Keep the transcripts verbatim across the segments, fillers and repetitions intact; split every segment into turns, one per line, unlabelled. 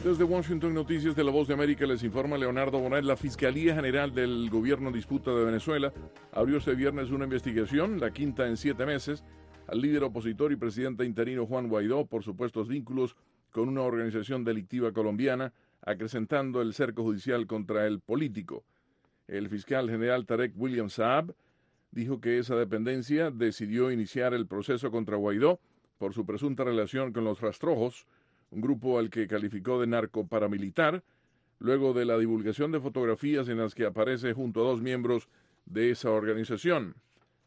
Desde Washington, Noticias de la Voz de América, les informa Leonardo Bonet. La Fiscalía General del Gobierno en Disputa de Venezuela abrió este viernes una investigación, la quinta en siete meses, al líder opositor y presidente interino Juan Guaidó por supuestos vínculos con una organización delictiva colombiana, acrecentando el cerco judicial contra el político. El fiscal general Tarek William Saab dijo que esa dependencia decidió iniciar el proceso contra Guaidó por su presunta relación con los Rastrojos, un grupo al que calificó de narcoparamilitar, luego de la divulgación de fotografías en las que aparece junto a dos miembros de esa organización.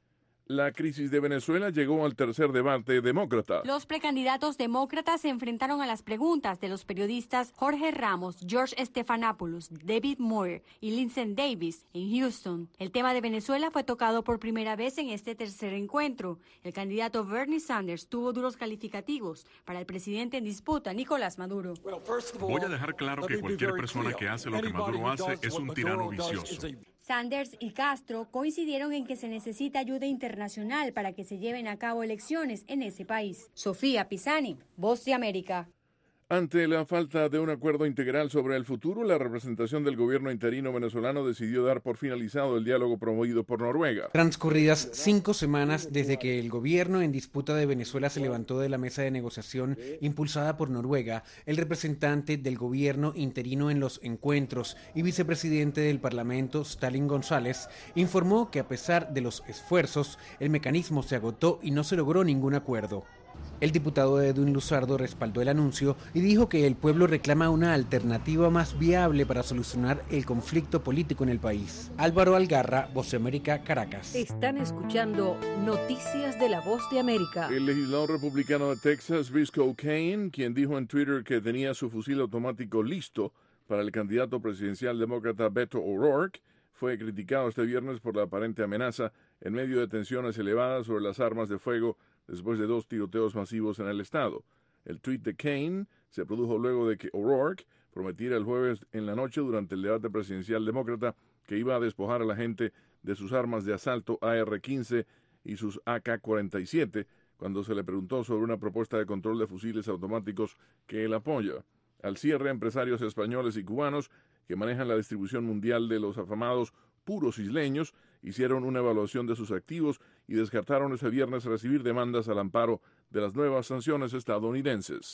La crisis de Venezuela llegó al tercer debate demócrata.
Los precandidatos demócratas se enfrentaron a las preguntas de los periodistas Jorge Ramos, George Stephanopoulos, David Moore y Lindsey Davis en Houston. El tema de Venezuela fue tocado por primera vez en este tercer encuentro. El candidato Bernie Sanders tuvo duros calificativos para el presidente en disputa, Nicolás Maduro.
Voy a dejar claro que cualquier persona que hace lo que Maduro hace es un tirano vicioso.
Sanders y Castro coincidieron en que se necesita ayuda internacional para que se lleven a cabo elecciones en ese país. Sofía Pisani, Voz de América.
Ante la falta de un acuerdo integral sobre el futuro, la representación del gobierno interino venezolano decidió dar por finalizado el diálogo promovido por Noruega.
Transcurridas cinco semanas desde que el gobierno en disputa de Venezuela se levantó de la mesa de negociación impulsada por Noruega, el representante del gobierno interino en los encuentros y vicepresidente del Parlamento, Stalin González, informó que a pesar de los esfuerzos, el mecanismo se agotó y no se logró ningún acuerdo. El diputado Edwin Luzardo respaldó el anuncio y dijo que el pueblo reclama una alternativa más viable para solucionar el conflicto político en el país. Álvaro Algarra, Voz de América, Caracas.
Están escuchando Noticias de la Voz de América.
El legislador republicano de Texas, Briscoe Cain, quien dijo en Twitter que tenía su fusil automático listo para el candidato presidencial demócrata Beto O'Rourke, fue criticado este viernes por la aparente amenaza en medio de tensiones elevadas sobre las armas de fuego después de dos tiroteos masivos en el estado. El tuit de Cain se produjo luego de que O'Rourke prometiera el jueves en la noche durante el debate presidencial demócrata que iba a despojar a la gente de sus armas de asalto A R quince y sus A K cuarenta y siete cuando se le preguntó sobre una propuesta de control de fusiles automáticos que él apoya. Al cierre, empresarios españoles y cubanos que manejan la distribución mundial de los afamados puros isleños hicieron una evaluación de sus activos y descartaron ese viernes recibir demandas al amparo de las nuevas sanciones estadounidenses.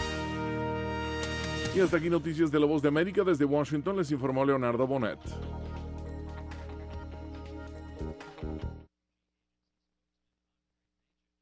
Y hasta aquí Noticias de la Voz de América. Desde Washington les informó Leonardo Bonet.